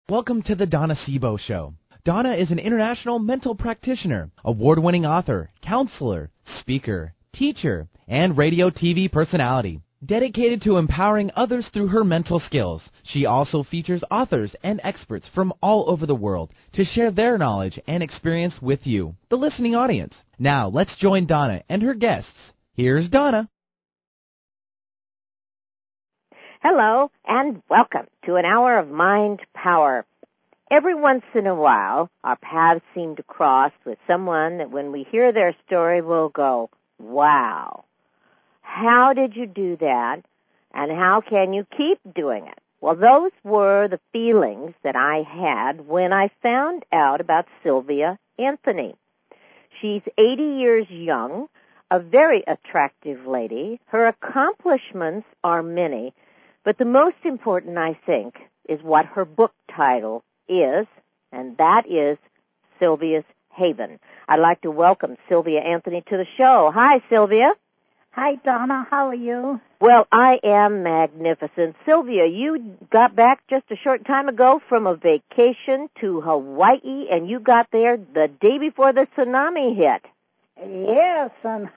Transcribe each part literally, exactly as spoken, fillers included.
Welcome to the Donna Sebo Show. Donna is an international mental practitioner, award-winning author, counselor, speaker, teacher, and radio T V personality. Dedicated to empowering others through her mental skills, she also features authors and experts from all over the world to share their knowledge and experience with you, the listening audience. Now, let's join Donna and her guests. Here's Donna. Hello, and welcome to an hour of mind power. Every once in a while, our paths seem to cross with someone that when we hear their story, we'll go, wow, how did you do that, and how can you keep doing it? Well, those were the feelings that I had when I found out about Sylvia Anthony. She's eighty years young, a very attractive lady. Her accomplishments are many. But the most important, I think, is what her book title is, and that is Sylvia's Haven. I'd like to welcome Sylvia Anthony to the show. Hi, Sylvia. Hi, Donna. How are you? Well, I am magnificent. Sylvia, you got back just a short time ago from a vacation to Hawaii, and you got there the day before the tsunami hit. Yes, and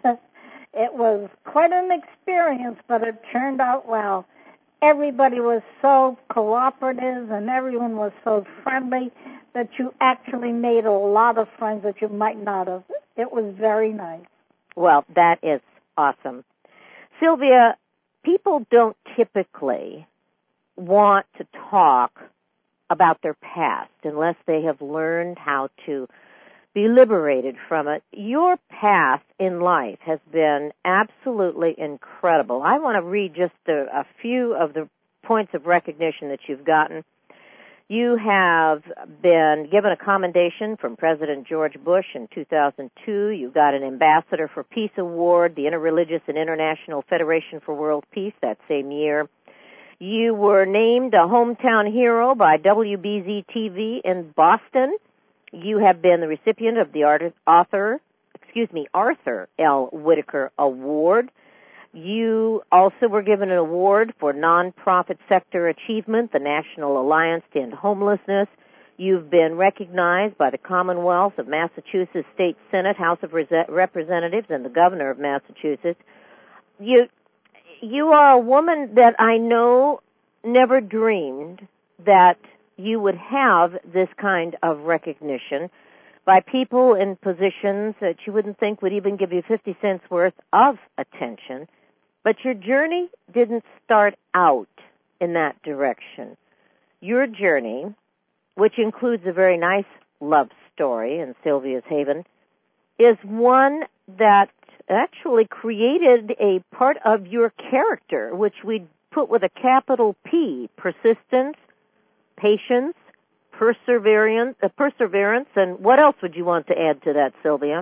it was quite an experience, but it turned out well. Everybody was so cooperative and everyone was so friendly that you actually made a lot of friends that you might not have. It was very nice. Well, that is awesome. Sylvia, people don't typically want to talk about their past unless they have learned how to be liberated from it. Your path in life has been absolutely incredible. I want to read just a, a few of the points of recognition that you've gotten. You have been given a commendation from President George Bush in two thousand two. You got an Ambassador for Peace Award, the Interreligious and International Federation for World Peace that same year. You were named a hometown hero by W B Z T V in Boston. You have been the recipient of the artist, author, excuse me, Arthur L. Whitaker Award. You also were given an award for nonprofit sector achievement, the National Alliance to End Homelessness. You've been recognized by the Commonwealth of Massachusetts State Senate, House of Representatives, and the Governor of Massachusetts. You, you are a woman that I know never dreamed that you would have this kind of recognition by people in positions that you wouldn't think would even give you fifty cents worth of attention. But your journey didn't start out in that direction. Your journey, which includes a very nice love story in Sylvia's Haven, is one that actually created a part of your character, which we put with a capital P, persistence, patience, perseverance, uh, perseverance, and what else would you want to add to that, Sylvia?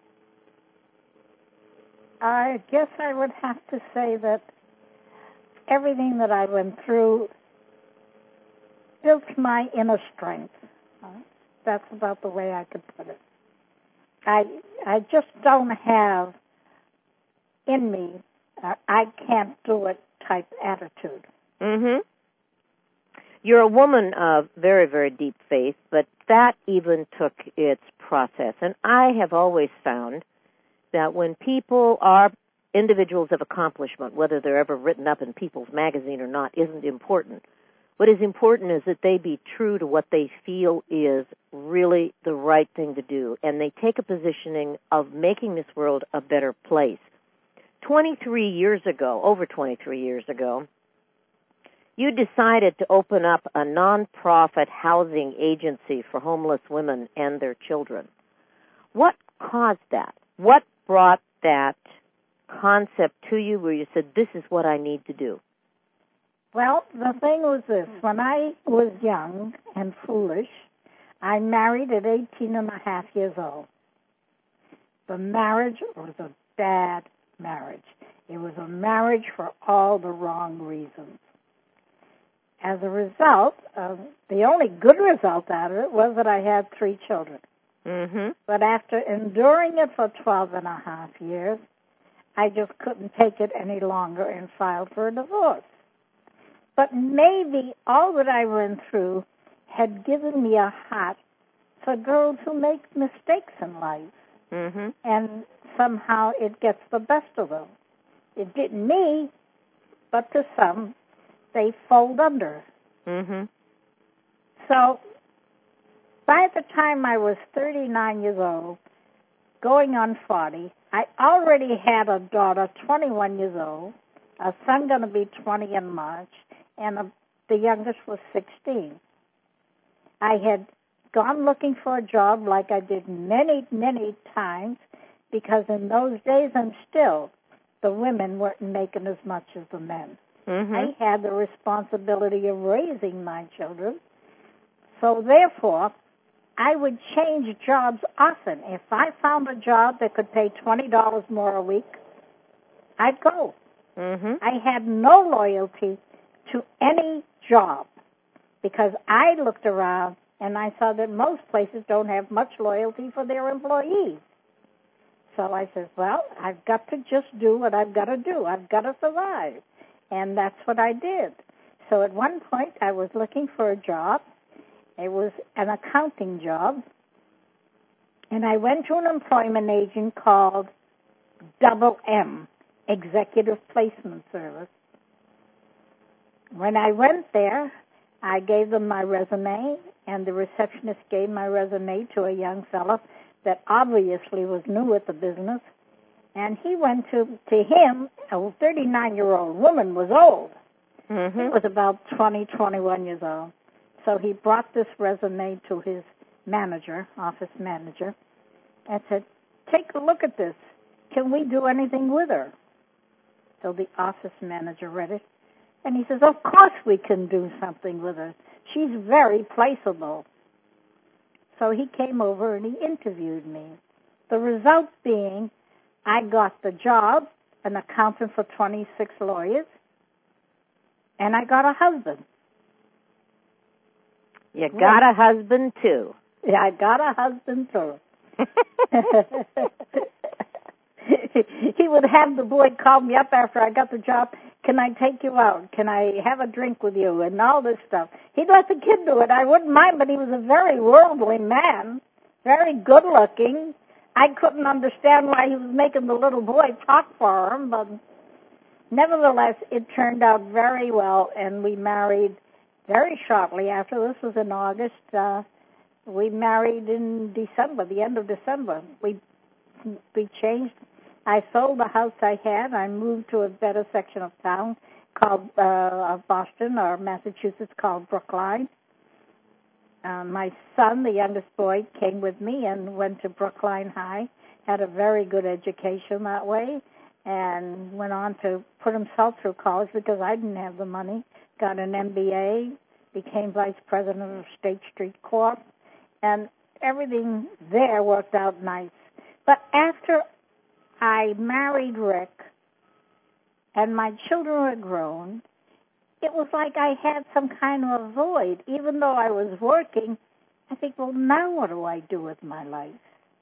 I guess I would have to say that everything that I went through built my inner strength. Uh, That's about the way I could put it. I I just don't have in me uh, I can't do it type attitude. Mm-hmm. You're a woman of very, very deep faith, but that even took its process. And I have always found that when people are individuals of accomplishment, whether they're ever written up in People's Magazine or not, isn't important. What is important is that they be true to what they feel is really the right thing to do, and they take a positioning of making this world a better place. twenty-three years ago, over twenty-three years ago, you decided to open up a nonprofit housing agency for homeless women and their children. What caused that? What brought that concept to you where you said, this is what I need to do? Well, the thing was this. When I was young and foolish, I married at eighteen and a half years old. The marriage was a bad marriage. It was a marriage for all the wrong reasons. As a result, uh, the only good result out of it was that I had three children. Mm-hmm. But after enduring it for twelve and a half years, I just couldn't take it any longer and filed for a divorce. But maybe all that I went through had given me a heart for girls who make mistakes in life. Mm-hmm. And somehow it gets the best of them. It didn't me, but to some, they fold under. Mm-hmm. So by the time I was thirty-nine years old, going on forty, I already had a daughter, twenty-one years old, a son going to be twenty in March, and a, the youngest was sixteen. I had gone looking for a job like I did many, many times, because in those days, and still, the women weren't making as much as the men. Mm-hmm. I had the responsibility of raising my children. So therefore, I would change jobs often. If I found a job that could pay twenty dollars more a week, I'd go. Mm-hmm. I had no loyalty to any job, because I looked around and I saw that most places don't have much loyalty for their employees. So I said, well, I've got to just do what I've got to do. I've got to survive. And that's what I did. So at one point, I was looking for a job. It was an accounting job. And I went to an employment agent called Double M, Executive Placement Service. When I went there, I gave them my resume, and the receptionist gave my resume to a young fellow that obviously was new at the business. And he went to, to him, a thirty-nine-year-old woman was old. Mm-hmm. He was about twenty, twenty-one years old. So he brought this resume to his manager, office manager, and said, take a look at this. Can we do anything with her? So the office manager read it, and he says, of course we can do something with her. She's very placeable. So he came over and he interviewed me. The result being, I got the job, an accountant for twenty-six lawyers, and I got a husband. You got a husband, too. Yeah, I got a husband, too. He would have the boy call me up after I got the job. Can I take you out? Can I have a drink with you? And all this stuff. He'd let the kid do it. I wouldn't mind, but he was a very worldly man, very good-looking. I couldn't understand why he was making the little boy talk for him, but nevertheless, it turned out very well, and we married very shortly after. This was in August. Uh, we married in December, the end of December. We we changed. I sold the house I had. I moved to a better section of town called uh, of Boston or Massachusetts called Brookline. Uh, my son, the youngest boy, came with me and went to Brookline High, had a very good education that way, and went on to put himself through college because I didn't have the money, got an M B A, became vice president of State Street Corp, and everything there worked out nice. But after I married Rick and my children were grown, it was like I had some kind of a void. Even though I was working, I think, well, now what do I do with my life?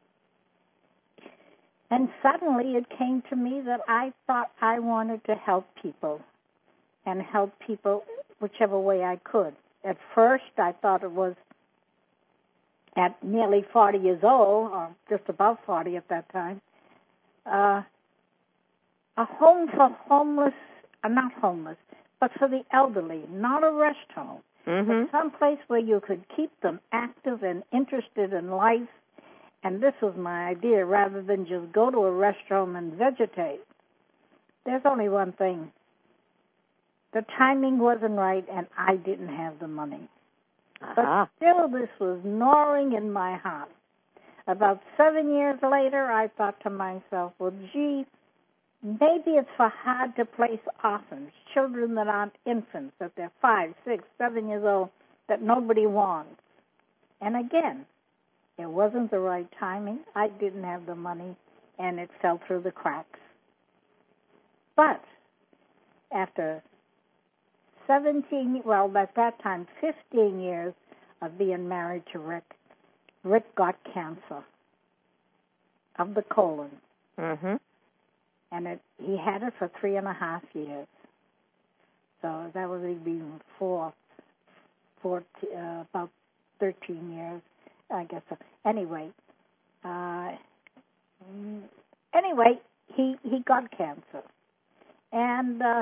And suddenly it came to me that I thought I wanted to help people and help people whichever way I could. At first, I thought it was at nearly forty years old, or just about forty at that time, uh, a home for homeless, uh, not homeless, but for the elderly, not a rest home, Mm-hmm. but someplace where you could keep them active and interested in life. And this was my idea, rather than just go to a rest home and vegetate. There's only one thing. The timing wasn't right, and I didn't have the money. Uh-huh. But still, this was gnawing in my heart. About seven years later, I thought to myself, well, gee, maybe it's for hard-to-place orphans, children that aren't infants, that they're five, six, seven years old, that nobody wants. And again, it wasn't the right timing. I didn't have the money, and it fell through the cracks. But after seventeen, well, at that time, fifteen years of being married to Rick, Rick got cancer of the colon. Mm-hmm. And it, he had it for three and a half years. So that was even four, four uh, about thirteen years, I guess. So. Anyway, uh, anyway, he he got cancer, and uh,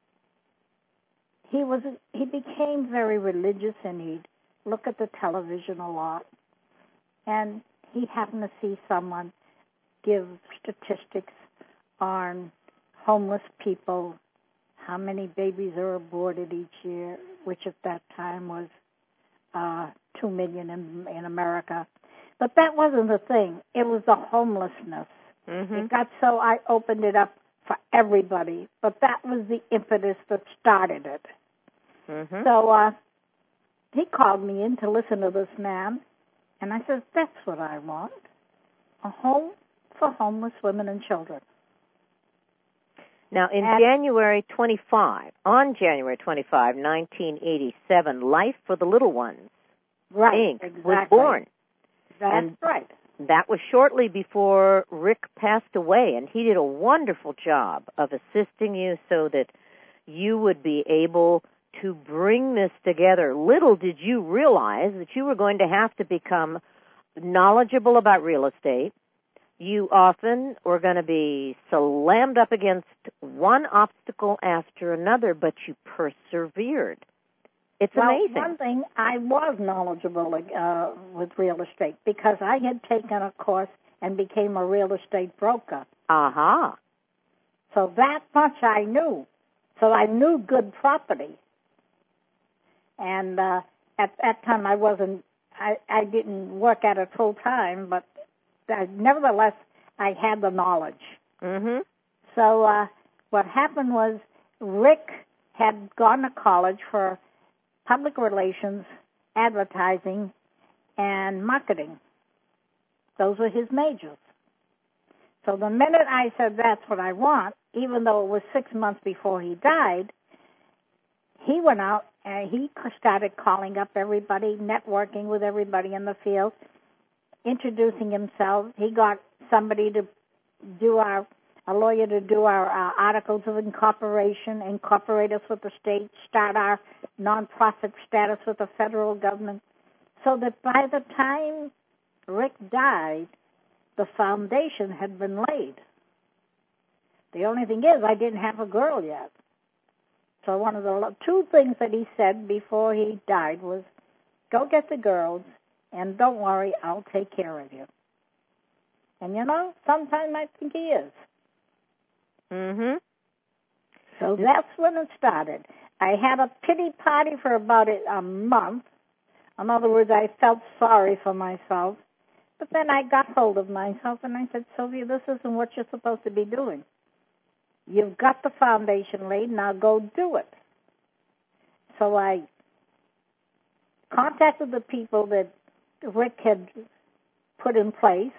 he was he became very religious, and he'd look at the television a lot, and he happened to see someone give statistics on homeless people, how many babies are aborted each year, which at that time was uh, two million in, in America. But that wasn't the thing. It was the homelessness. Mm-hmm. It got so I opened it up for everybody. But that was the impetus that started it. Mm-hmm. So uh, he called me in to listen to this man, and I said, that's what I want, a home for homeless women and children. Now, in And- January twenty-fifth, on January twenty-fifth, nineteen eighty-seven, Life for the Little Ones, Right, Incorporated exactly. was born. That's and right. That was shortly before Rick passed away, and he did a wonderful job of assisting you so that you would be able to bring this together. Little did you realize that you were going to have to become knowledgeable about real estate. You often were going to be slammed up against one obstacle after another, but you persevered. It's well, amazing. One thing, I was knowledgeable uh, with real estate because I had taken a course and became a real estate broker. Aha. So that much I knew. So I knew good property. And uh, at that time I wasn't, I, I didn't work at it full time, but I, nevertheless I had the knowledge. Mm-hmm. So uh, what happened was Rick had gone to college for public relations, advertising, and marketing. Those were his majors. So the minute I said that's what I want, even though it was six months before he died, he went out and he started calling up everybody, networking with everybody in the field, introducing himself. He got somebody to do our, a lawyer to do our uh, articles of incorporation, incorporate us with the state, start our nonprofit status with the federal government, so that by the time Rick died, the foundation had been laid. The only thing is, I didn't have a girl yet. So one of the two things that he said before he died was, go get the girls, and don't worry, I'll take care of you. And you know, sometimes I think he is. Mm-hmm. So that's when it started. I had a pity party for about a month. In other words, I felt sorry for myself. But then I got hold of myself and I said, Sylvia, this isn't what you're supposed to be doing. You've got the foundation laid, now go do it. So I contacted the people that Rick had put in place,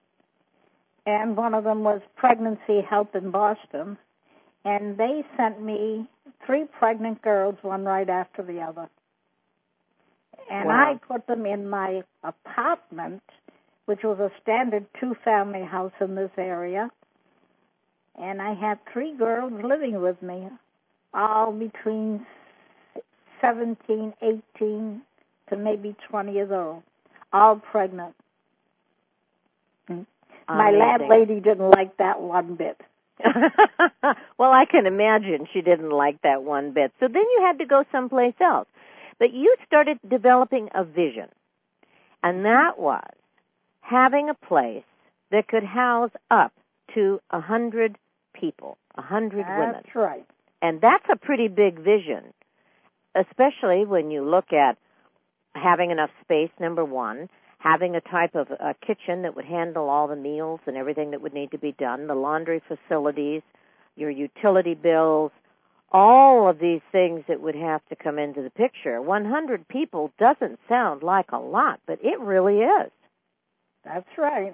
and one of them was Pregnancy Help in Boston, and they sent me three pregnant girls, one right after the other. And Wow. I put them in my apartment, which was a standard two-family house in this area, and I had three girls living with me, all between seventeen, eighteen to maybe twenty years old, all pregnant. Amazing. My landlady didn't like that one bit. Well, I can imagine she didn't like that one bit. So then you had to go someplace else. But you started developing a vision, and that was having a place that could house up to a hundred people, a hundred women. That's right. And that's a pretty big vision, especially when you look at having enough space, number one, having a type of a kitchen that would handle all the meals and everything that would need to be done, the laundry facilities, your utility bills, all of these things that would have to come into the picture. one hundred people doesn't sound like a lot, but it really is. That's right.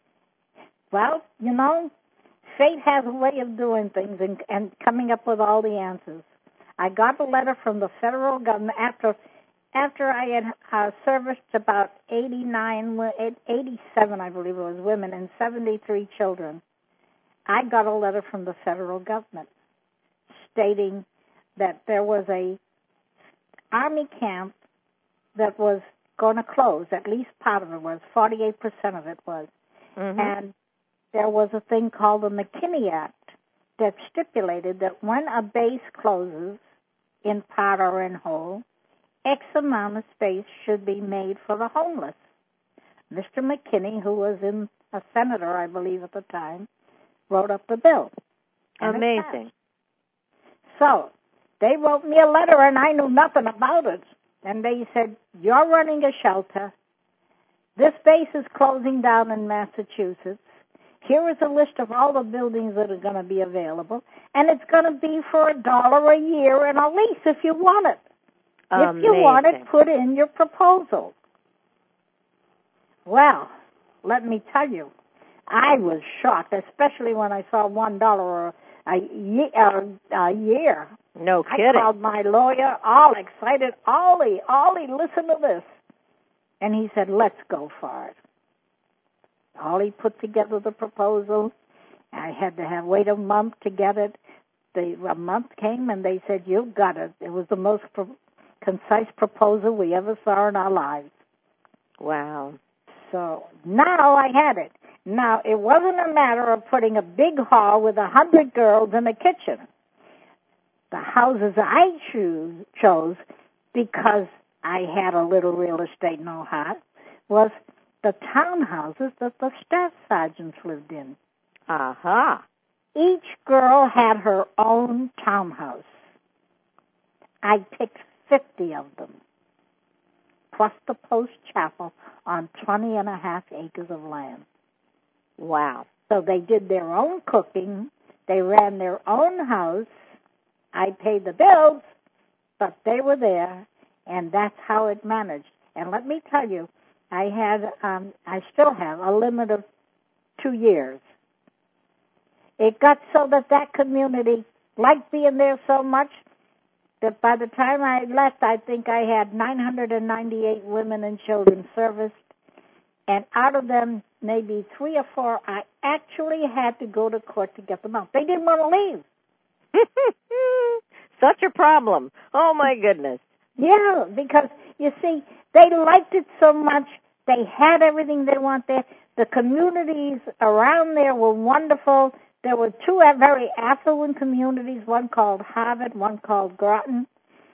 Well, you know, fate has a way of doing things and, and coming up with all the answers. I got a letter from the federal government after after I had uh, serviced about eighty-nine, eighty-seven, I believe it was, women and seventy-three children. I got a letter from the federal government stating that there was a army camp that was going to close. At least part of it was. forty-eight percent of it was. Mm-hmm. And there was a thing called the McKinney Act that stipulated that when a base closes, in part or in whole, X amount of space should be made for the homeless. Mister McKinney, who was in a senator, I believe, at the time, wrote up the bill. Amazing. So they wrote me a letter, and I knew nothing about it. And they said, you're running a shelter. This base is closing down in Massachusetts. Here is a list of all the buildings that are going to be available, and it's going to be for a dollar a year and a lease if you want it. Amazing. If you want it, put in your proposal. Well, let me tell you, I was shocked, especially when I saw one dollar a year. No kidding. I called my lawyer, all excited. Ollie, Ollie, listen to this. And he said, let's go for it. Ollie put together the proposal. I had to have wait a month to get it. The a month came, and they said, you got it. It was the most pro- concise proposal we ever saw in our lives. Wow. So now I had it. Now, it wasn't a matter of putting a big hall with a hundred girls in a kitchen. The houses I choose, chose, because I had a little real estate know-how, was the townhouses that the staff sergeants lived in. Aha. Uh-huh. Each girl had her own townhouse. I picked fifty of them, plus the post chapel on twenty and a half acres of land. Wow. So they did their own cooking. They ran their own house. I paid the bills, but they were there, and that's how it managed. And let me tell you, I had, um, I still have a limit of two years. It got so that that community liked being there so much that by the time I left, I think I had nine hundred ninety-eight women and children serviced. And out of them, maybe three or four, I actually had to go to court to get them out. They didn't want to leave. Such a problem. Oh, my goodness. Yeah, because, you see, they liked it so much. They had everything they want there. The communities around there were wonderful. There were two very affluent communities, one called Harvard, one called Groton.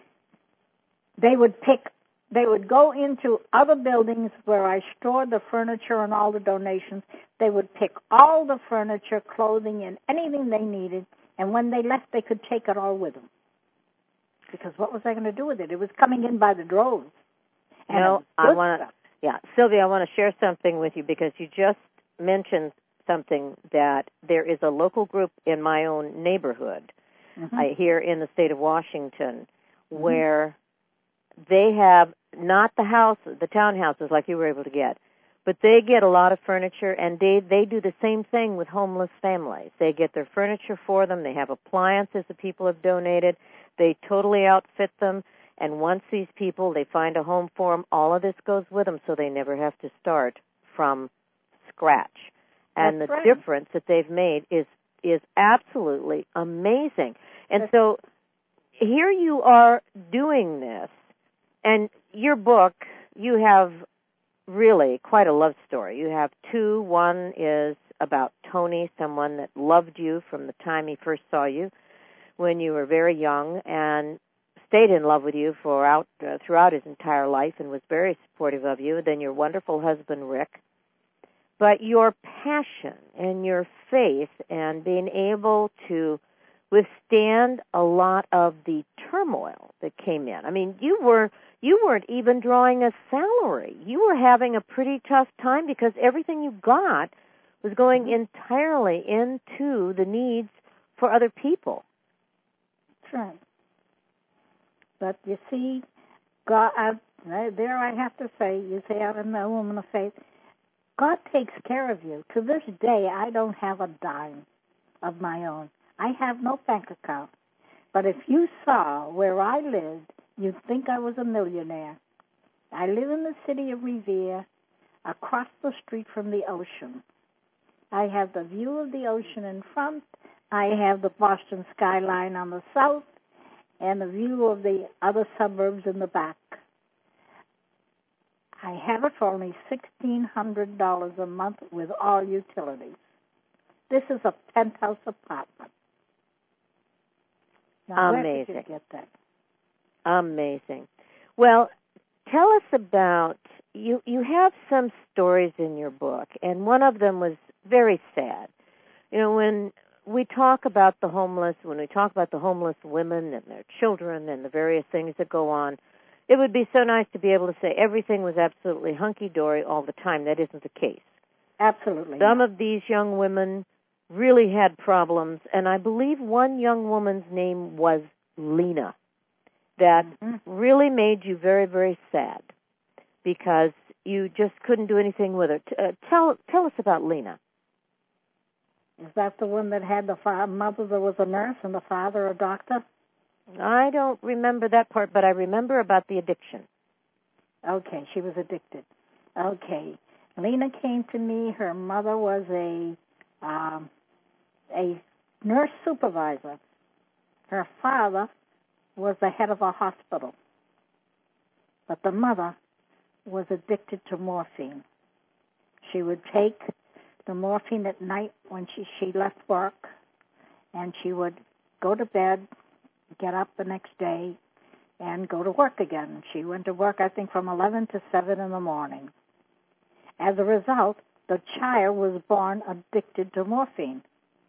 They would pick, they would go into other buildings where I stored the furniture and all the donations. They would pick all the furniture, clothing, and anything they needed, and when they left, they could take it all with them. Because what was I going to do with it? It was coming in by the droves. And no, I want to, yeah, Sylvia, I want to share something with you because you just mentioned something that there is a local group in my own neighborhood mm-hmm. uh, here in the state of Washington mm-hmm. where they have not the house, the townhouses like you were able to get, but they get a lot of furniture, and they, they do the same thing with homeless families. They get their furniture for them. They have appliances that people have donated. They totally outfit them, and once these people, they find a home for them, all of this goes with them, so they never have to start from scratch. And That's the right. difference that they've made is is absolutely amazing. And That's so here you are doing this, and your book, you have really quite a love story. You have two. One is about Tony, someone that loved you from the time he first saw you when you were very young and stayed in love with you throughout, uh, throughout his entire life and was very supportive of you. Then your wonderful husband, Rick. But your passion and your faith and being able to withstand a lot of the turmoil that came in. I mean, you were you weren't even drawing a salary. You were having a pretty tough time because everything you got was going mm-hmm. entirely into the needs for other people. That's right. But you see, God, I, there I have to say, you say I'm a woman of faith. God takes care of you. To this day, I don't have a dime of my own. I have no bank account. But if you saw where I lived, you'd think I was a millionaire. I live in the city of Revere, across the street from the ocean. I have the view of the ocean in front. I have the Boston skyline on the south and the view of the other suburbs in the back. I have it for only sixteen hundred dollars a month with all utilities. This is a penthouse apartment. Now, Amazing. Where did you get that? Amazing. Well, tell us about, you, you have some stories in your book, and one of them was very sad. You know, when we talk about the homeless, when we talk about the homeless women and their children and the various things that go on, it would be so nice to be able to say everything was absolutely hunky-dory all the time. That isn't the case. Absolutely. Some not. of these young women really had problems, and I believe one young woman's name was Lena, that mm-hmm. really made you very, very sad because you just couldn't do anything with her. Uh, tell tell us about Lena. Is that the one that had the fa- mother that was a nurse and the father a doctor? I don't remember that part, but I remember about the addiction. Okay, she was addicted. Okay. Lena came to me. Her mother was a um, a nurse supervisor. Her father was the head of a hospital. But the mother was addicted to morphine. She would take the morphine at night when she, she left work, and she would go to bed, get up the next day, and go to work again. She went to work, I think, from eleven to seven in the morning. As a result, the child was born addicted to morphine.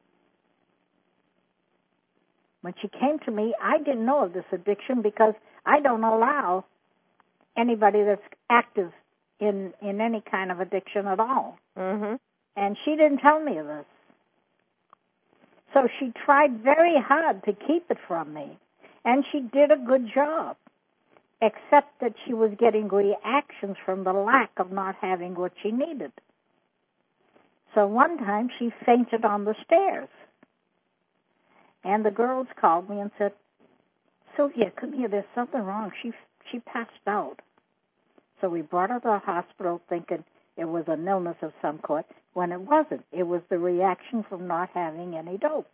When she came to me, I didn't know of this addiction because I don't allow anybody that's active in, in any kind of addiction at all. Mm-hmm. And she didn't tell me of this. So she tried very hard to keep it from me. And she did a good job, except that she was getting reactions from the lack of not having what she needed. So one time she fainted on the stairs. And the girls called me and said, Sylvia, come here, there's something wrong. She she passed out. So we brought her to the hospital thinking it was an illness of some sort, when it wasn't. It was the reaction from not having any dope.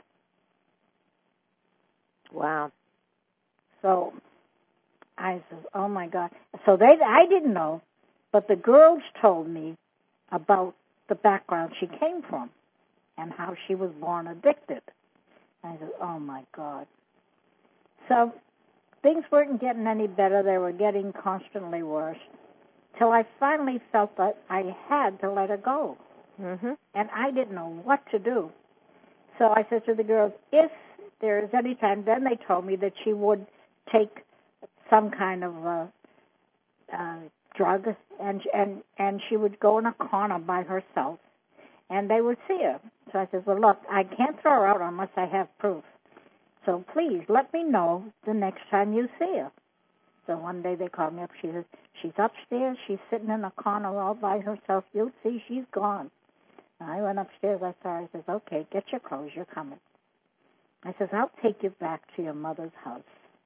Wow. So I said, oh, my God. So they, I didn't know, but the girls told me about the background she came from and how she was born addicted. I said, oh, my God. So things weren't getting any better. They were getting constantly worse till I finally felt that I had to let her go. Mm-hmm. And I didn't know what to do. So I said to the girls, if there is any time, then they told me that she would take some kind of uh, uh, drug, and, and, and she would go in a corner by herself, and they would see her. So I said, well, look, I can't throw her out unless I have proof. So please let me know the next time you see her. So one day they called me up. She says, she's upstairs. She's sitting in a corner all by herself. You'll see she's gone. I went upstairs. I saw her. I says, okay, get your clothes. You're coming. I says, I'll take you back to your mother's house.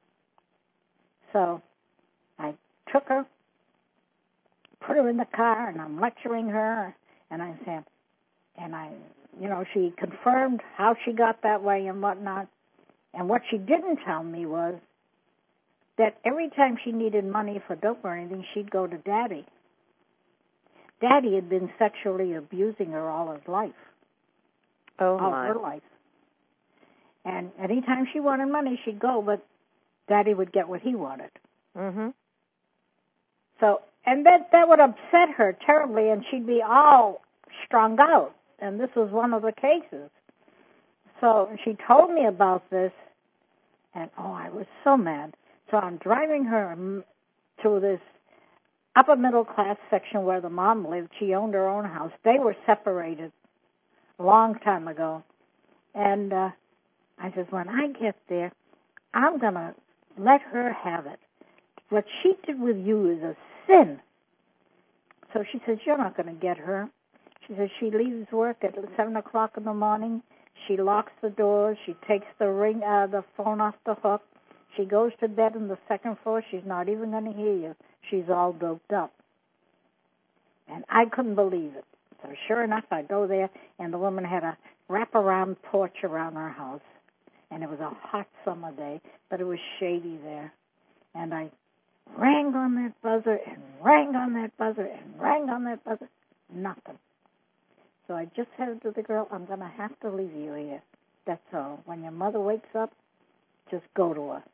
So I took her, put her in the car, and I'm lecturing her. And I said, and I, you know, she confirmed how she got that way and whatnot. And what she didn't tell me was that every time she needed money for dope or anything, she'd go to Daddy. Daddy had been sexually abusing her all his life. Oh, all my. her life. And anytime she wanted money, she'd go, but Daddy would get what he wanted. Mm-hmm. So, and that, that would upset her terribly, and she'd be all strung out. And this was one of the cases. So she told me about this, and, oh, I was so mad. So I'm driving her to this upper middle class section where the mom lived. She owned her own house. They were separated a long time ago. And uh, I said, when I get there, I'm going to let her have it. What she did with you is a sin. So she says, you're not going to get her. She says she leaves work at seven o'clock in the morning. She locks the doors. She takes the ring, uh, the phone off the hook. She goes to bed on the second floor. She's not even going to hear you. She's all doped up. And I couldn't believe it. So sure enough, I go there, and the woman had a wraparound porch around her house. And it was a hot summer day, but it was shady there. And I rang on that buzzer and rang on that buzzer and rang on that buzzer. Nothing. So I just said to the girl, I'm going to have to leave you here. That's all. When your mother wakes up, just go to her.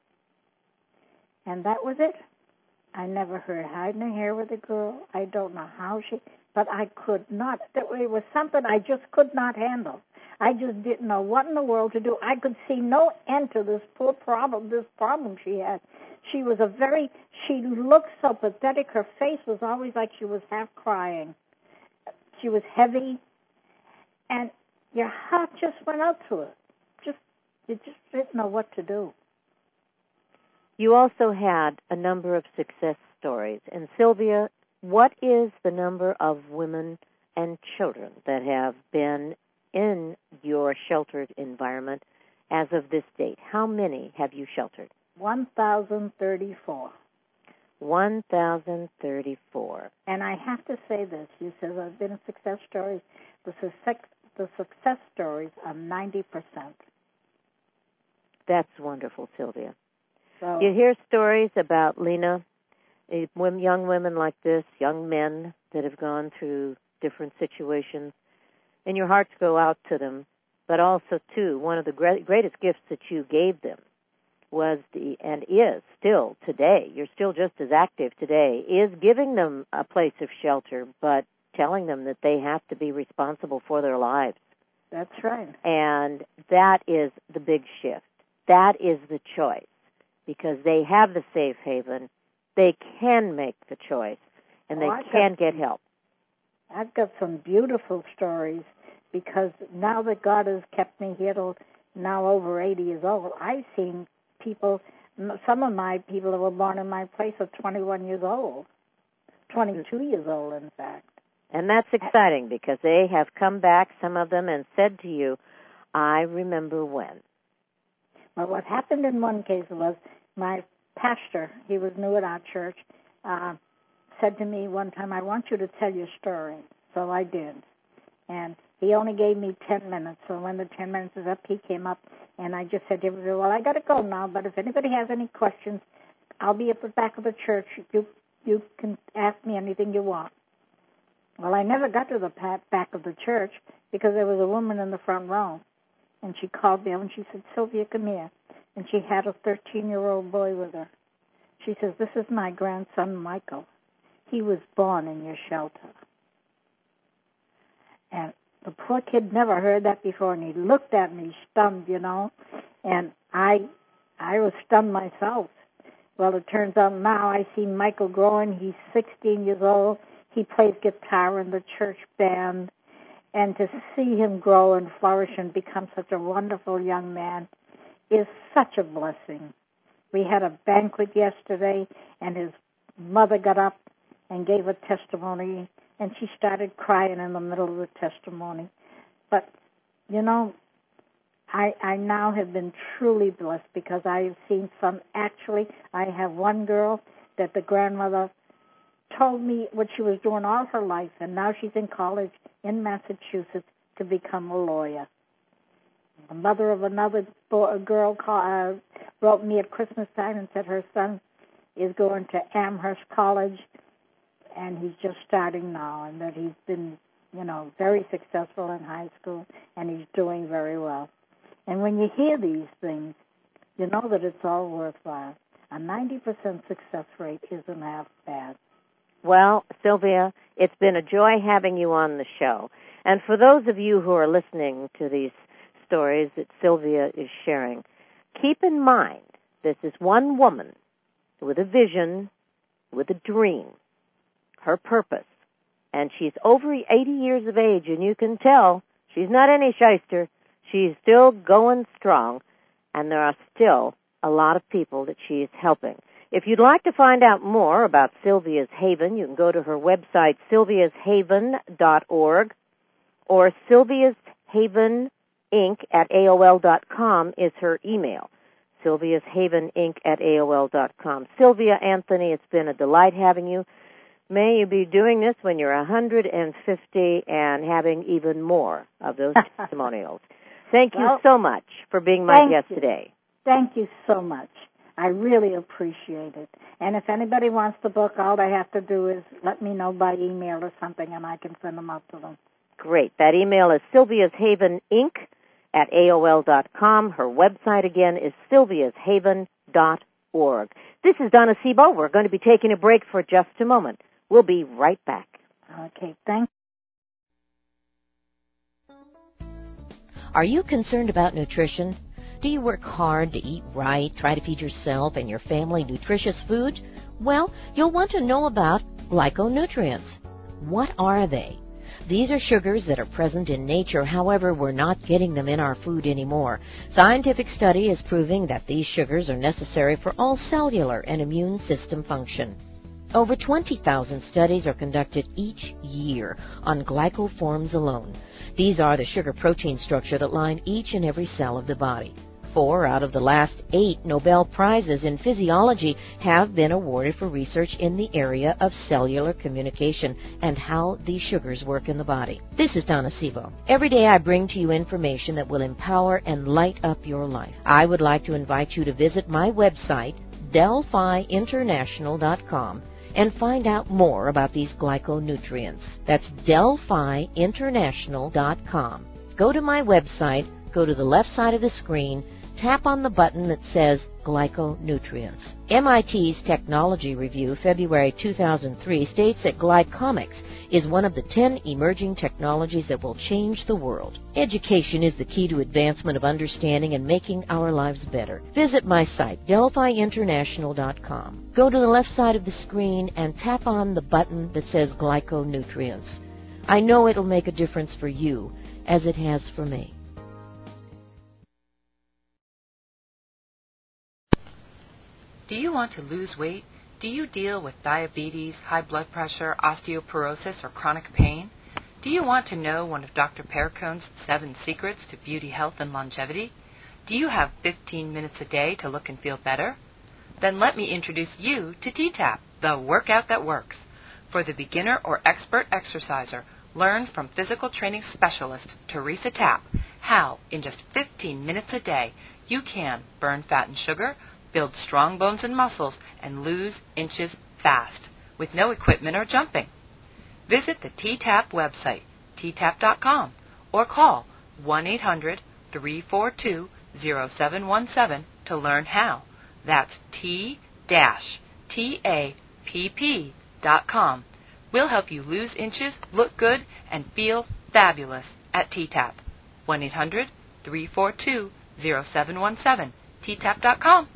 And that was it. I never heard hide nor hair with the girl. I don't know how she, but I could not. It was something I just could not handle. I just didn't know what in the world to do. I could see no end to this poor problem, this problem she had. She was a very, she looked so pathetic. Her face was always like she was half crying. She was heavy, and your heart just went out to her. Just, you just didn't know what to do. You also had a number of success stories. And Sylvia, what is the number of women and children that have been in your sheltered environment as of this date? How many have you sheltered? one thousand thirty-four. one thousand thirty-four. And I have to say this. You said I've been in success stories. The success, the success stories are ninety percent. That's wonderful, Sylvia. So, you hear stories about, Lena, young women like this, young men that have gone through different situations, and your hearts go out to them. But also, too, one of the great, greatest gifts that you gave them was the, and is still today, you're still just as active today, is giving them a place of shelter, but telling them that they have to be responsible for their lives. That's right. And that is the big shift. That is the choice, because they have the safe haven. They can make the choice, and oh, they I've can got, get help. I've got some beautiful stories, because now that God has kept me here till now over eighty years old, I've seen people, some of my people that were born in my place are twenty-one years old, twenty-two years old, in fact. And that's exciting, because they have come back, some of them, and said to you, I remember when. Well, what happened in one case was my pastor, he was new at our church, uh, said to me one time, I want you to tell your story. So I did. And he only gave me ten minutes. So when the ten minutes was up, he came up, and I just said to him, well, I got to go now, but if anybody has any questions, I'll be at the back of the church. You, you can ask me anything you want. Well, I never got to the back of the church because there was a woman in the front row. And she called me up and she said, Sylvia, come here. And she had a thirteen-year-old boy with her. She says, this is my grandson, Michael. He was born in your shelter. And the poor kid never heard that before, and he looked at me stunned, you know. And I I was stunned myself. Well, it turns out now I see Michael growing. He's sixteen years old. He plays guitar in the church band. And to see him grow and flourish and become such a wonderful young man is such a blessing. We had a banquet yesterday, and his mother got up and gave a testimony, and she started crying in the middle of the testimony. But, you know, I, I now have been truly blessed because I have seen some, actually, I have one girl that the grandmother told me what she was doing all her life, and now she's in college in Massachusetts to become a lawyer. The mother of another boy, a girl called, uh, wrote me at Christmas time and said her son is going to Amherst College, and he's just starting now, and that he's been, you know, very successful in high school, and he's doing very well. And when you hear these things, you know that it's all worthwhile. A ninety percent success rate isn't half bad. Well, Sylvia, it's been a joy having you on the show. And for those of you who are listening to these stories that Sylvia is sharing, keep in mind this is one woman with a vision, with a dream, her purpose. And she's over eighty years of age, and you can tell she's not any shyster. She's still going strong, and there are still a lot of people that she's helping. If you'd like to find out more about Sylvia's Haven, you can go to her website, sylvias haven dot org, or Sylvia's Haven Incorporated at A O L dot com is her email, Sylvia's Haven Incorporated at A O L dot com. Sylvia Anthony, it's been a delight having you. May you be doing this when you're one hundred fifty and having even more of those testimonials. Thank you well, so much for being my guest you. today. Thank you so much. I really appreciate it. And if anybody wants the book, all they have to do is let me know by email or something, and I can send them out to them. Great. That email is Sylvia's Haven Incorporated at A O L dot com. Her website, again, is sylvias haven dot org. This is Donna Sebo. We're going to be taking a break for just a moment. We'll be right back. Okay, thanks. Are you concerned about nutrition? Do you work hard to eat right, try to feed yourself and your family nutritious food? Well, you'll want to know about glyconutrients. What are they? These are sugars that are present in nature, however, we're not getting them in our food anymore. Scientific study is proving that these sugars are necessary for all cellular and immune system function. Over twenty thousand studies are conducted each year on glycoforms alone. These are the sugar-protein structure that line each and every cell of the body. Four out of the last eight Nobel Prizes in physiology have been awarded for research in the area of cellular communication and how these sugars work in the body. This is Donna Sebo. Every day I bring to you information that will empower and light up your life. I would like to invite you to visit my website, Delphi International dot com, and find out more about these glyconutrients. That's Delphi International dot com. Go to my website, go to the left side of the screen, tap on the button that says Glyconutrients. M I T's Technology Review, February two thousand three, states that glycomics is one of the ten emerging technologies that will change the world. Education is the key to advancement of understanding and making our lives better. Visit my site, Delphi International dot com. Go to the left side of the screen and tap on the button that says Glyconutrients. I know it'll make a difference for you, as it has for me. Do you want to lose weight? Do you deal with diabetes, high blood pressure, osteoporosis, or chronic pain? Do you want to know one of Doctor Perricone's seven secrets to beauty, health, and longevity? Do you have fifteen minutes a day to look and feel better? Then let me introduce you to T TAP, the workout that works. For the beginner or expert exerciser, learn from physical training specialist Teresa Tapp how, in just fifteen minutes a day, you can burn fat and sugar, build strong bones and muscles, and lose inches fast, with no equipment or jumping. Visit the T TAP website, T tap dot com, or call one eight hundred, three four two, zero seven one seven to learn how. That's T T A P P dot com. We'll help you lose inches, look good, and feel fabulous at T TAP. one eight hundred, three four two, zero seven one seven, T tap dot com.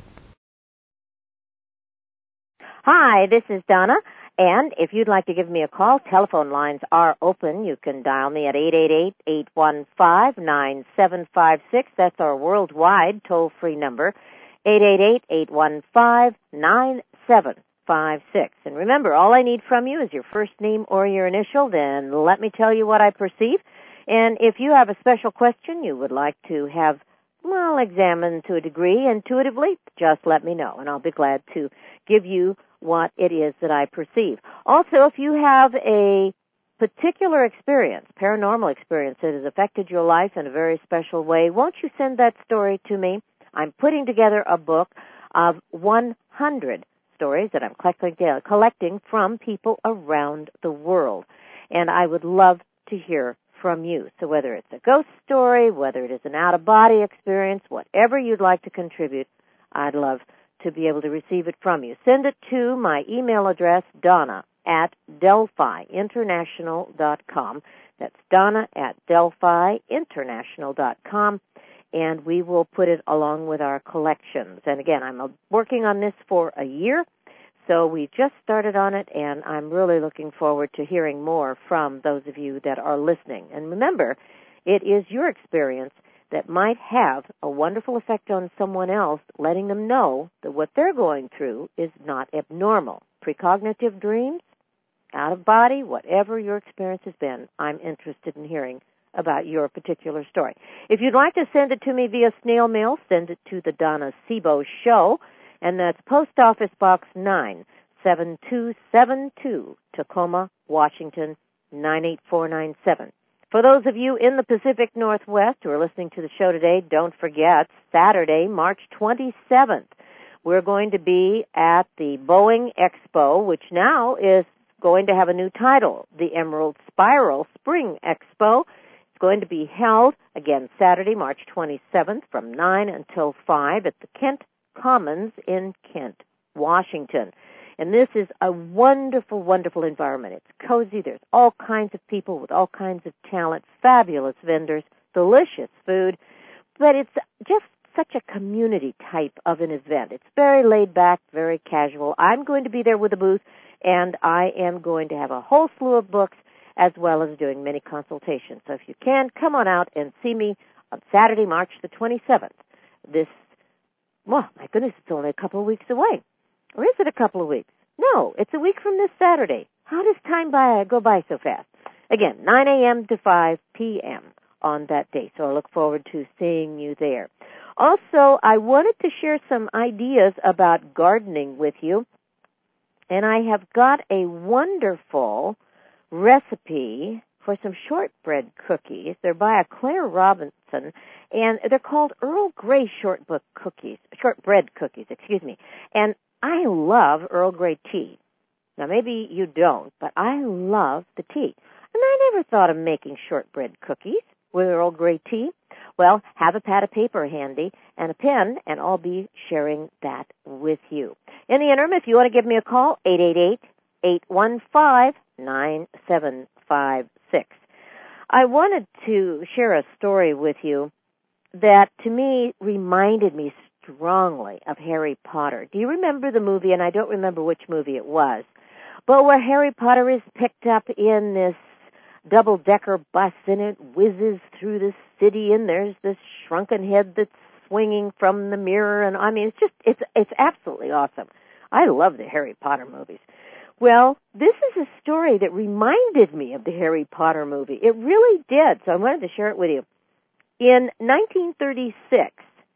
Hi, this is Donna, and if you'd like to give me a call, telephone lines are open. You can dial me at eight eight eight, eight one five, nine seven five six. That's our worldwide toll-free number, eight eight eight, eight one five, nine seven five six. And remember, all I need from you is your first name or your initial, then let me tell you what I perceive. And if you have a special question you would like to have, well, examined to a degree intuitively, just let me know, and I'll be glad to give you what it is that I perceive. Also, if you have a particular experience, paranormal experience that has affected your life in a very special way, won't you send that story to me? I'm putting together a book of one hundred stories that I'm collecting from people around the world, and I would love to hear from you. So whether it's a ghost story, whether it is an out-of-body experience, whatever you'd like to contribute, I'd love to be able to receive it from you. Send it to my email address, Donna at Delphi International dot com. That's Donna at Delphi International dot com, and we will put it along with our collections. And again, I'm working on this for a year, so we just started on it, and I'm really looking forward to hearing more from those of you that are listening. And remember, it is your experience that might have a wonderful effect on someone else, letting them know that what they're going through is not abnormal. Precognitive dreams, out of body, whatever your experience has been, I'm interested in hearing about your particular story. If you'd like to send it to me via snail mail, send it to the Donna Sebo Show, and that's Post Office Box nine seven two seven two, Tacoma, Washington, nine eight four nine seven. For those of you in the Pacific Northwest who are listening to the show today, don't forget, Saturday, March twenty-seventh, we're going to be at the Boeing Expo, which now is going to have a new title, the Emerald Spiral Spring Expo. It's going to be held, again, Saturday, March twenty-seventh from nine until five at the Kent Commons in Kent, Washington. And this is a wonderful, wonderful environment. It's cozy. There's all kinds of people with all kinds of talent, fabulous vendors, delicious food. But it's just such a community type of an event. It's very laid back, very casual. I'm going to be there with a booth, and I am going to have a whole slew of books as well as doing many consultations. So if you can, come on out and see me on Saturday, March the twenty-seventh. This, well, my goodness, it's only a couple of weeks away. Or is it a couple of weeks? No, it's a week from this Saturday. How does time by, go by so fast? Again, nine a.m. to five p.m. on that day. So I look forward to seeing you there. Also, I wanted to share some ideas about gardening with you. And I have got a wonderful recipe for some shortbread cookies. They're by a Claire Robinson, and they're called Earl Grey shortbread cookies, shortbread cookies, excuse me. And I love Earl Grey tea. Now, maybe you don't, but I love the tea. And I never thought of making shortbread cookies with Earl Grey tea. Well, have a pad of paper handy and a pen, and I'll be sharing that with you. In the interim, if you want to give me a call, eight eight eight, eight one five, nine seven five six. I wanted to share a story with you that, to me, reminded me strongly of Harry Potter. Do you remember the movie? And I don't remember which movie it was, but where Harry Potter is picked up in this double-decker bus, and it whizzes through the city, and there's this shrunken head that's swinging from the mirror, and I mean, it's just, it's it's absolutely awesome. I love the Harry Potter movies. Well, this is a story that reminded me of the Harry Potter movie. It really did, so I wanted to share it with you. In nineteen thirty-six,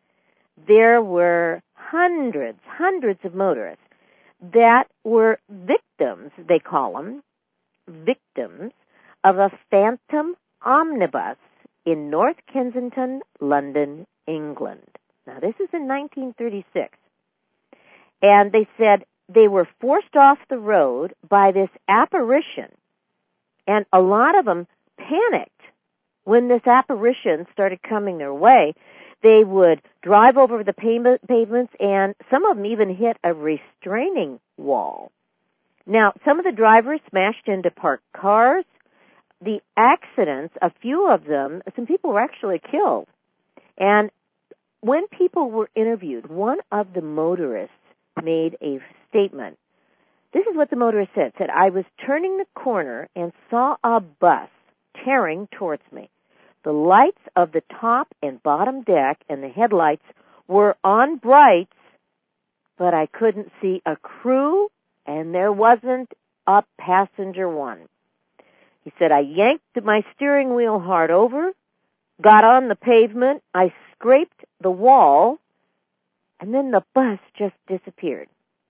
there were hundreds, hundreds of motorists that were victims, they call them, victims of a phantom omnibus in North Kensington, London, England. Now, this is in nineteen thirty-six. And they said they were forced off the road by this apparition. And a lot of them panicked when this apparition started coming their way. They would drive over the pavements, and some of them even hit a restraining wall. Now, some of the drivers smashed into parked cars. The accidents, a few of them, some people were actually killed. And when people were interviewed, one of the motorists made a statement. This is what the motorist said. Said, I was turning the corner and saw a bus tearing towards me. The lights of the top and bottom deck and the headlights were on brights, but I couldn't see a crew, and there wasn't a passenger one. He said, I yanked my steering wheel hard over, got on the pavement, I scraped the wall, and then the bus just disappeared.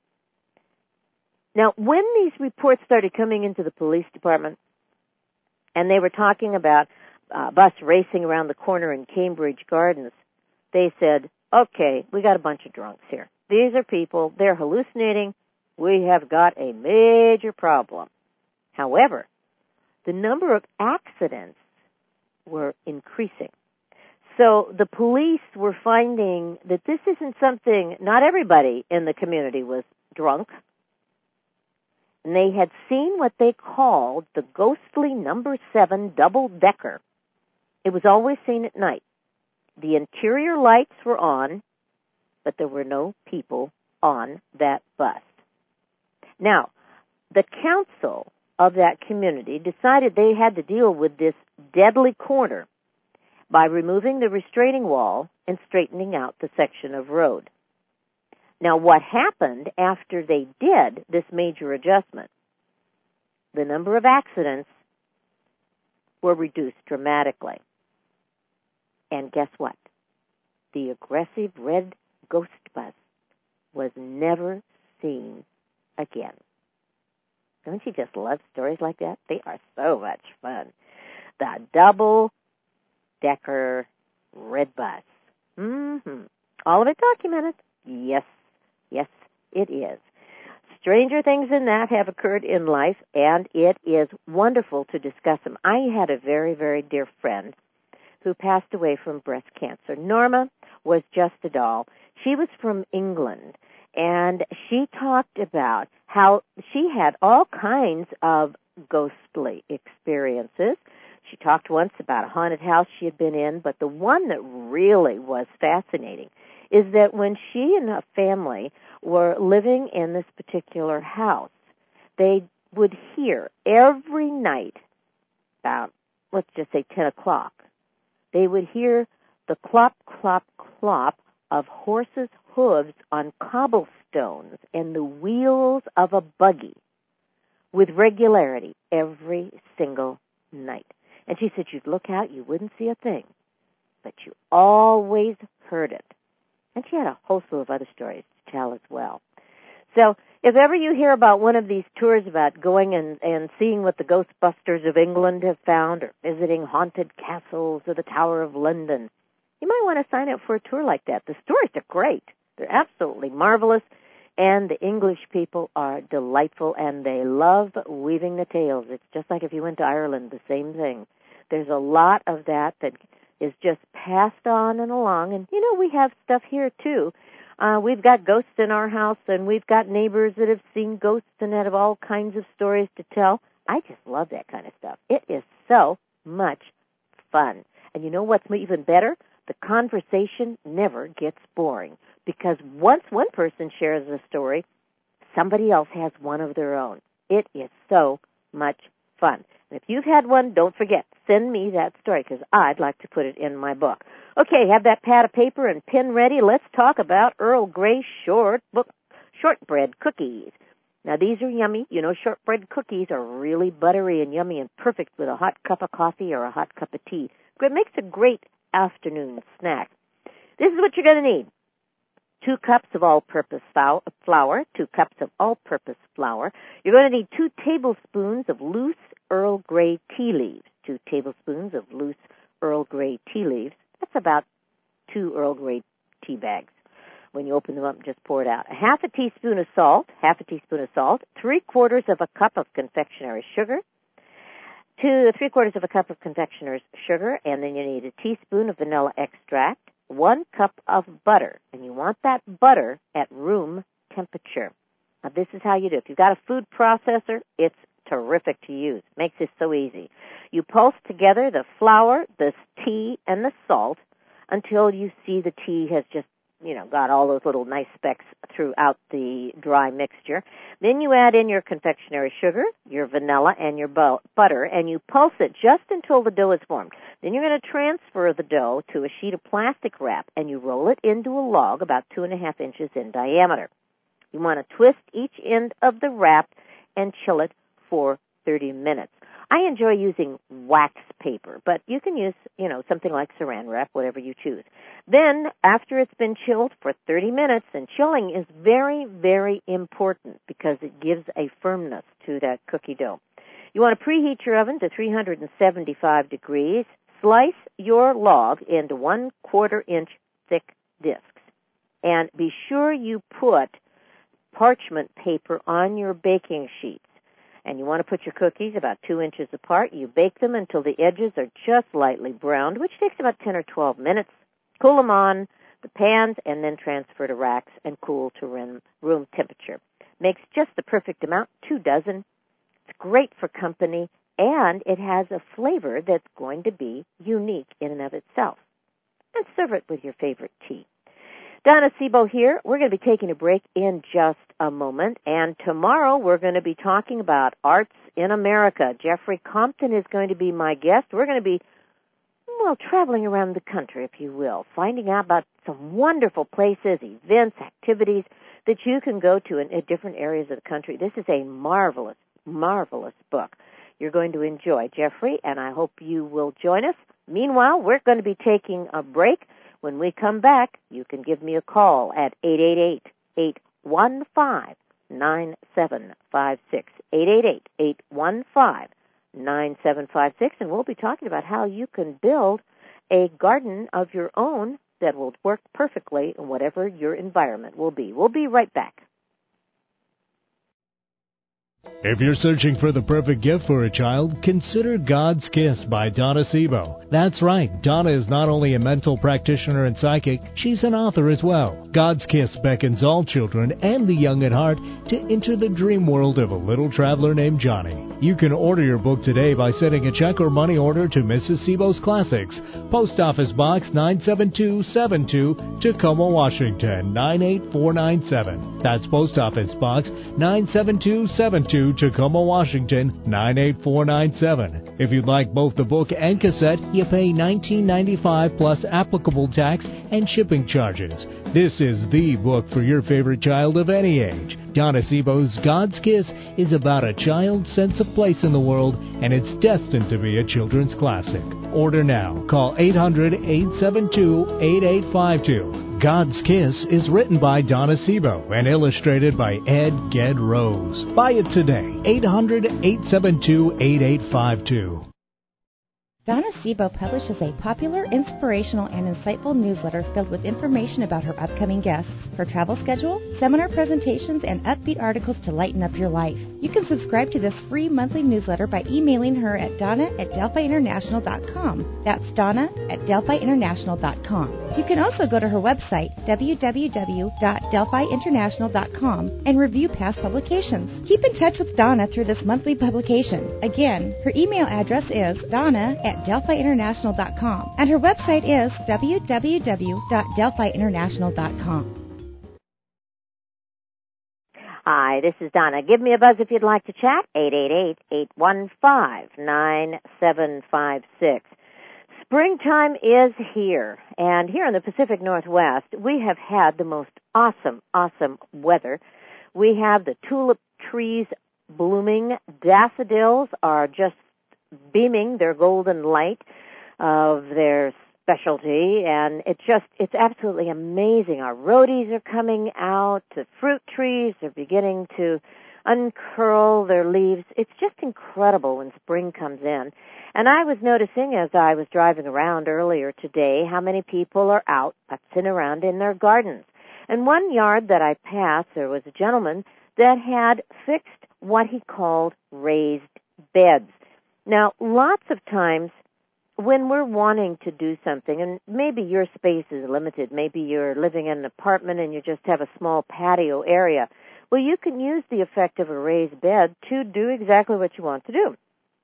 Now, when these reports started coming into the police department, and they were talking about a bus racing around the corner in Cambridge Gardens, they said, okay, we got a bunch of drunks here. These are people, they're hallucinating. We have got a major problem. However, the number of accidents were increasing. So the police were finding that this isn't something, not everybody in the community was drunk. And they had seen what they called the ghostly number seven double-decker. It was always seen at night. The interior lights were on, but there were no people on that bus. Now, the council of that community decided they had to deal with this deadly corner by removing the restraining wall and straightening out the section of road. Now, what happened after they did this major adjustment? The number of accidents were reduced dramatically. And guess what? The aggressive red ghost bus was never seen again. Don't you just love stories like that? They are so much fun. The double-decker red bus. Mm-hmm. All of it documented. Yes, Yes, it is. Stranger things than that have occurred in life, and it is wonderful to discuss them. I had a very, very dear friend who passed away from breast cancer. Norma was just a doll. She was from England, and she talked about how she had all kinds of ghostly experiences. She talked once about a haunted house she had been in, but the one that really was fascinating is that when she and her family were living in this particular house, they would hear every night, about, let's just say ten o'clock, they would hear the clop, clop, clop of horses' hooves on cobblestones and the wheels of a buggy with regularity every single night. And she said you'd look out, you wouldn't see a thing, but you always heard it. And she had a whole slew of other stories to tell as well. So if ever you hear about one of these tours about going and, and seeing what the Ghostbusters of England have found, or visiting haunted castles or the Tower of London, you might want to sign up for a tour like that. The stories are great. They're absolutely marvelous, and the English people are delightful, and they love weaving the tales. It's just like if you went to Ireland, the same thing. There's a lot of that that is just passed on and along. And, you know, we have stuff here, too. Uh, we've got ghosts in our house, and we've got neighbors that have seen ghosts and have all kinds of stories to tell. I just love that kind of stuff. It is so much fun. And you know what's even better? The conversation never gets boring, because once one person shares a story, somebody else has one of their own. It is so much fun. And if you've had one, don't forget, send me that story, because I'd like to put it in my book. Okay, have that pad of paper and pen ready. Let's talk about Earl Grey short book, shortbread cookies. Now, these are yummy. You know, shortbread cookies are really buttery and yummy and perfect with a hot cup of coffee or a hot cup of tea. It makes a great afternoon snack. This is what you're going to need. Two cups of all-purpose flour, two cups of all-purpose flour. You're going to need two tablespoons of loose Earl Grey tea leaves, two tablespoons of loose Earl Grey tea leaves. That's about two Earl Grey tea bags. When you open them up, just pour it out. A half a teaspoon of salt, half a teaspoon of salt, three quarters of a cup of confectionery sugar, two, three quarters of a cup of confectioner's sugar, and then you need a teaspoon of vanilla extract, one cup of butter, and you want that butter at room temperature. Now, this is how you do it. If you've got a food processor, it's terrific to use. Makes this so easy. You pulse together the flour, the tea, and the salt until you see the tea has just, you know, got all those little nice specks throughout the dry mixture. Then you add in your confectionery sugar, your vanilla, and your bu- butter, and you pulse it just until the dough is formed. Then you're going to transfer the dough to a sheet of plastic wrap, and you roll it into a log about two and a half inches in diameter. You want to twist each end of the wrap and chill it for thirty minutes. I enjoy using wax paper, but you can use, you know, something like saran wrap, whatever you choose. Then, after it's been chilled for thirty minutes, and chilling is very, very important because it gives a firmness to that cookie dough. You want to preheat your oven to three hundred seventy-five degrees. Slice your log into one quarter inch thick discs. And be sure you put parchment paper on your baking sheets. And you want to put your cookies about two inches apart. You bake them until the edges are just lightly browned, which takes about ten or twelve minutes. Cool them on the pans and then transfer to racks and cool to room temperature. Makes just the perfect amount, two dozen. It's great for company, and it has a flavor that's going to be unique in and of itself. And serve it with your favorite tea. Donna Sebo here. We're going to be taking a break in just a moment, and tomorrow we're going to be talking about arts in America. Jeffrey Compton is going to be my guest. We're going to be, well, traveling around the country, if you will, finding out about some wonderful places, events, activities that you can go to in, in different areas of the country. This is a marvelous, marvelous book. You're going to enjoy, Jeffrey, and I hope you will join us. Meanwhile, we're going to be taking a break. When we come back, you can give me a call at eight eight eight, eight one five, nine seven five six, eight eight eight, eight one five, nine seven five six, and we'll be talking about how you can build a garden of your own that will work perfectly in whatever your environment will be. We'll be right back. If you're searching for the perfect gift for a child, consider God's Kiss by Donna Sebo. That's right, Donna is not only a mental practitioner and psychic, she's an author as well. God's Kiss beckons all children and the young at heart to enter the dream world of a little traveler named Johnny. You can order your book today by sending a check or money order to Missus Sebo's Classics, Post Office Box nine seven two seven two, Tacoma, Washington nine eight four nine seven. That's Post Office Box nine seven two seven two, Tacoma, Washington nine eight four nine seven. If you'd like both the book and cassette, you pay nineteen ninety-five plus applicable tax and shipping charges. This is the book for your favorite child of any age. Donna Sebo's God's Kiss is about a child's sense of place in the world, and it's destined to be a children's classic. Order now. Call eight hundred, eight seven two, eight eight five two. God's Kiss is written by Donna Sebo and illustrated by Ed Ged Rose. Buy it today. eight hundred, eight seven two, eight eight five two. Donna Sebo publishes a popular, inspirational, and insightful newsletter filled with information about her upcoming guests, her travel schedule, seminar presentations, and upbeat articles to lighten up your life. You can subscribe to this free monthly newsletter by emailing her at donna at delphi international dot com. That's donna at delphi international dot com. You can also go to her website, w w w dot delphi international dot com, and review past publications. Keep in touch with Donna through this monthly publication. Again, her email address is donna at delphi international dot com, and her website is w w w dot delphi international dot com. Hi, this is Donna. Give me a buzz if you'd like to chat, eight eight eight, eight one five, nine seven five six. Springtime is here, and here in the Pacific Northwest, we have had the most awesome, awesome weather. We have the tulip trees blooming. Daffodils are just beaming their golden light of their specialty, and it's just, it's absolutely amazing. Our roadies are coming out, the fruit trees are beginning to uncurl their leaves. It's just incredible when spring comes in. And I was noticing as I was driving around earlier today how many people are out putzing around in their gardens. In one yard that I passed, there was a gentleman that had fixed what he called raised beds. Now, lots of times when we're wanting to do something, and maybe your space is limited, maybe you're living in an apartment and you just have a small patio area, well, you can use the effect of a raised bed to do exactly what you want to do.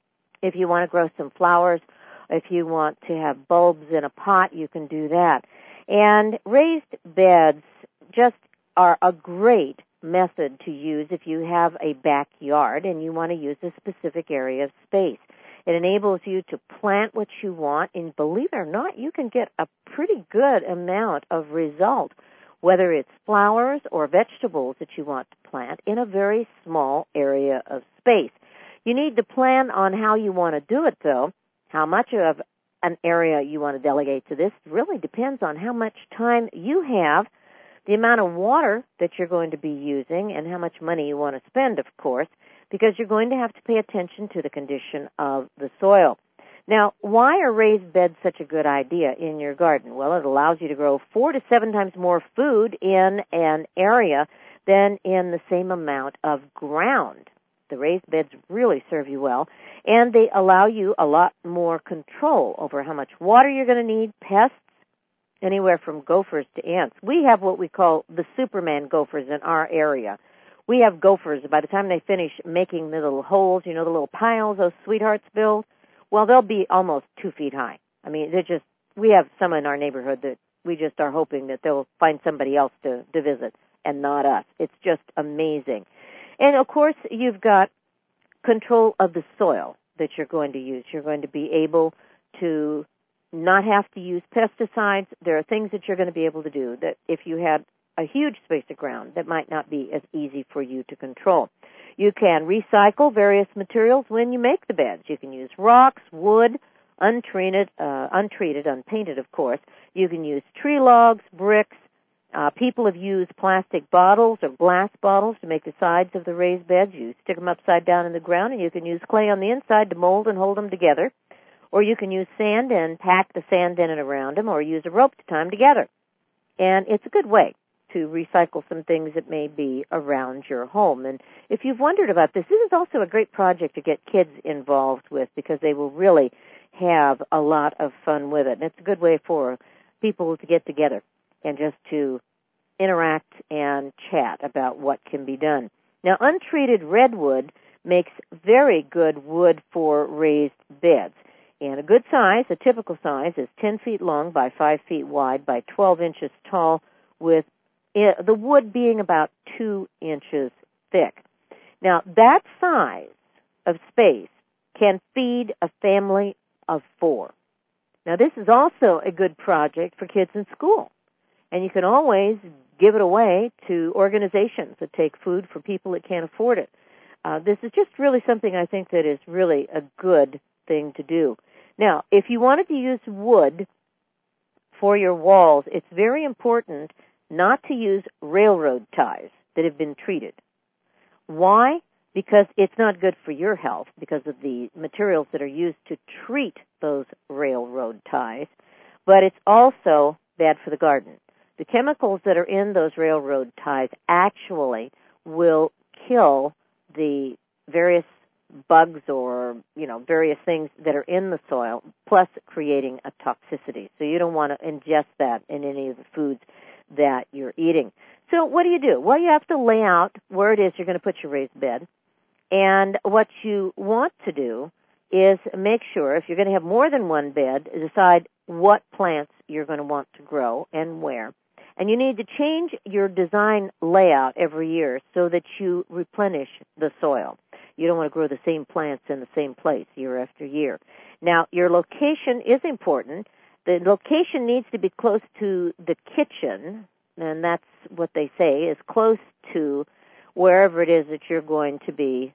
If you want to grow some flowers, if you want to have bulbs in a pot, you can do that. And raised beds just are a great method to use if you have a backyard and you want to use a specific area of space. It enables you to plant what you want, and believe it or not, you can get a pretty good amount of result, whether it's flowers or vegetables that you want to plant in a very small area of space. You need to plan on how you want to do it, though. How much of an area you want to delegate to this really depends on how much time you have, the amount of water that you're going to be using, and how much money you want to spend, of course, because you're going to have to pay attention to the condition of the soil. Now, why are raised beds such a good idea in your garden? Well, it allows you to grow four to seven times more food in an area than in the same amount of ground. The raised beds really serve you well, and they allow you a lot more control over how much water you're going to need, pests, anywhere from gophers to ants. We have what we call the Superman gophers in our area. We have gophers. By the time they finish making the little holes, you know, the little piles those sweethearts build, well, they'll be almost two feet high. I mean, they're just, we have some in our neighborhood that we just are hoping that they'll find somebody else to, to visit and not us. It's just amazing. And, of course, you've got control of the soil that you're going to use. You're going to be able to not have to use pesticides. There are things that you're going to be able to do that if you had a huge space of ground that might not be as easy for you to control. You can recycle various materials when you make the beds. You can use rocks, wood, untreated, uh, untreated, unpainted, of course. You can use tree logs, bricks. Uh, people have used plastic bottles or glass bottles to make the sides of the raised beds. You stick them upside down in the ground, and you can use clay on the inside to mold and hold them together. Or you can use sand and pack the sand in and around them, or use a rope to tie them together. And it's a good way to recycle some things that may be around your home. And if you've wondered about this, this is also a great project to get kids involved with, because they will really have a lot of fun with it. And it's a good way for people to get together and just to interact and chat about what can be done. Now, untreated redwood makes very good wood for raised beds. And a good size, a typical size, is ten feet long by five feet wide by twelve inches tall, with it, the wood being about two inches thick. Now, that size of space can feed a family of four. Now, this is also a good project for kids in school. And you can always give it away to organizations that take food for people that can't afford it. Uh, this is just really something I think that is really a good thing to do. Now, if you wanted to use wood for your walls, it's very important not to use railroad ties that have been treated. Why? Because it's not good for your health because of the materials that are used to treat those railroad ties, but it's also bad for the garden. The chemicals that are in those railroad ties actually will kill the various bugs or, you know, various things that are in the soil, plus creating a toxicity. So you don't want to ingest that in any of the foods that you're eating. So what do you do? Well, you have to lay out where it is you're going to put your raised bed. And what you want to do is make sure, if you're going to have more than one bed, decide what plants you're going to want to grow and where. And you need to change your design layout every year so that you replenish the soil. You don't want to grow the same plants in the same place year after year. Now, your location is important. The location needs to be close to the kitchen, and that's what they say, is close to wherever it is that you're going to be,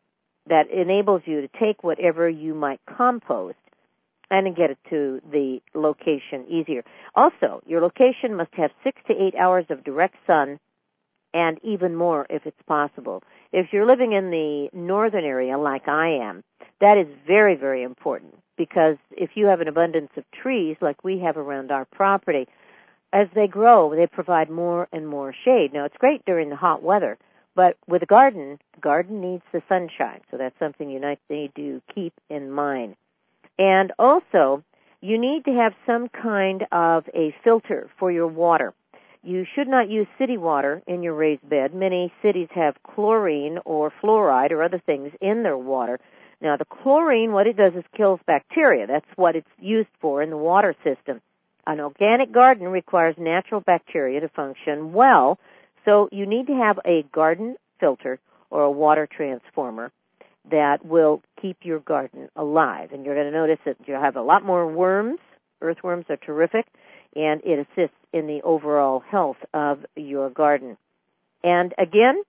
that enables you to take whatever you might compost and get it to the location easier. Also, your location must have six to eight hours of direct sun, and even more if it's possible. If you're living in the northern area like I am, that is very, very important, because if you have an abundance of trees like we have around our property, as they grow, they provide more and more shade. Now, it's great during the hot weather, but with a garden, the garden needs the sunshine, so that's something you need to keep in mind. And also, you need to have some kind of a filter for your water. You should not use city water in your raised bed. Many cities have chlorine or fluoride or other things in their water. Now, the chlorine, what it does is kills bacteria. That's what it's used for in the water system. An organic garden requires natural bacteria to function well, so you need to have a garden filter or a water transformer that will keep your garden alive. And you're going to notice that you'll have a lot more worms. Earthworms are terrific, and it assists in the overall health of your garden. And again,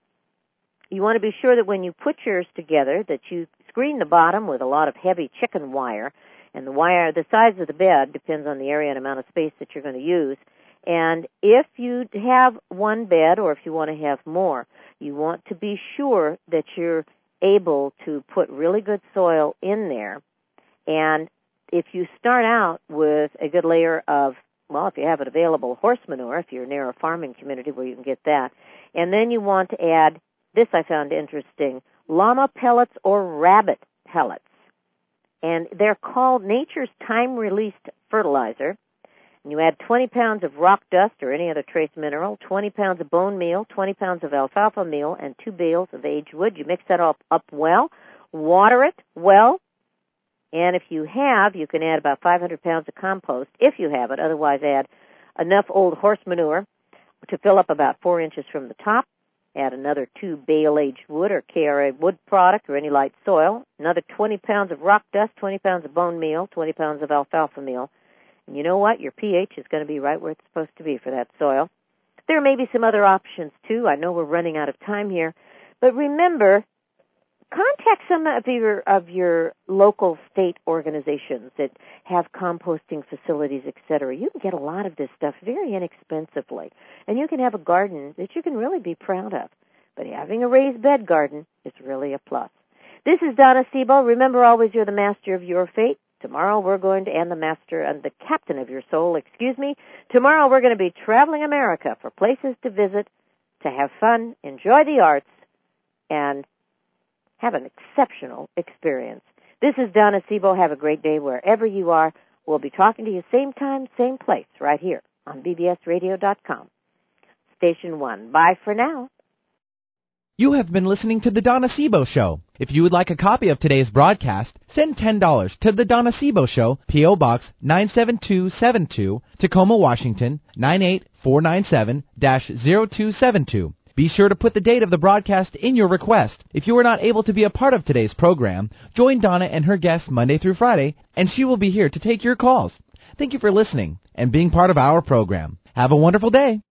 you want to be sure that when you put yours together that you screen the bottom with a lot of heavy chicken wire, and the wire, the size of the bed depends on the area and amount of space that you're going to use. And if you have one bed or if you want to have more, you want to be sure that you're able to put really good soil in there. And if you start out with a good layer of, well, if you have it available, horse manure, if you're near a farming community where you can get that, and then you want to add, this I found interesting, llama pellets or rabbit pellets. And they're called nature's time-released fertilizer. And you add twenty pounds of rock dust or any other trace mineral, twenty pounds of bone meal, twenty pounds of alfalfa meal, and two bales of aged wood. You mix that all up well, water it well, and if you have, you can add about five hundred pounds of compost, if you have it. Otherwise, add enough old horse manure to fill up about four inches from the top. Add another two bale-aged wood or K R A wood product or any light soil. Another twenty pounds of rock dust, twenty pounds of bone meal, twenty pounds of alfalfa meal. And you know what? Your pH is going to be right where it's supposed to be for that soil. There may be some other options, too. I know we're running out of time here. But remember, contact some of your of your local state organizations that have composting facilities, et cetera. You can get a lot of this stuff very inexpensively, and you can have a garden that you can really be proud of. But having a raised bed garden is really a plus. This is Donna Sebo. Remember always, you're the master of your fate. Tomorrow we're going to, and the master and the captain of your soul, excuse me. Tomorrow we're going to be traveling America for places to visit, to have fun, enjoy the arts, and have an exceptional experience. This is Donna Sebo. Have a great day wherever you are. We'll be talking to you same time, same place, right here on B B S radio dot com. Station one. Bye for now. You have been listening to The Donna Sebo Show. If you would like a copy of today's broadcast, send ten dollars to The Donna Sebo Show, P O. Box nine seven two seven two, Tacoma, Washington, nine eight four nine seven dash zero two seven two. Be sure to put the date of the broadcast in your request. If you are not able to be a part of today's program, join Donna and her guests Monday through Friday, and she will be here to take your calls. Thank you for listening and being part of our program. Have a wonderful day.